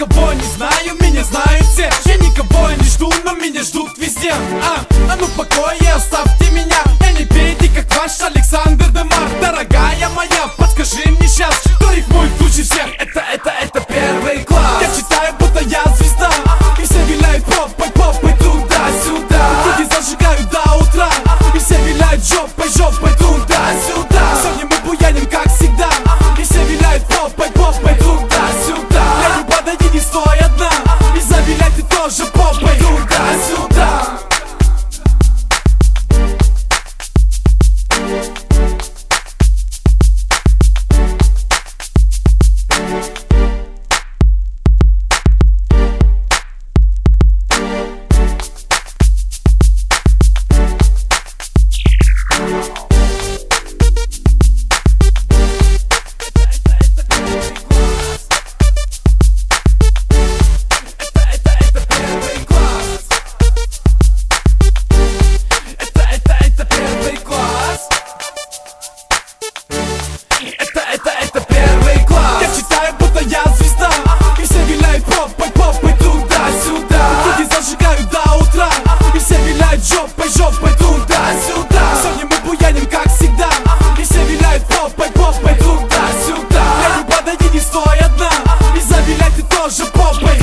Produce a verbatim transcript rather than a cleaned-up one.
никого не знаю, меня знают все. Я никого не жду, но меня ждут везде. А, а ну в покое оставьте меня. Я не пейте, как ваш Александр Демар. Дорогая моя, подскажи мне сейчас, кто рифмует лучше всех? Это, это, это первый класс. Я читаю, будто я звезда, и все виляют попой, попой туда-сюда. Люди зажигают до утра, и все виляют жопой, жопой туда-сюда. Сегодня мы буяним, как всегда, и все виляют попой, попой туда-сюда. Леди, подойди, не стой одна, и завиляй ты тоже попой туда-сюда. Жопой, жопой туда-сюда. Сегодня мы буяним, как всегда, и все виляют попой, попой туда-сюда. Леди, подойди, не стой одна, и завиляй ты тоже попой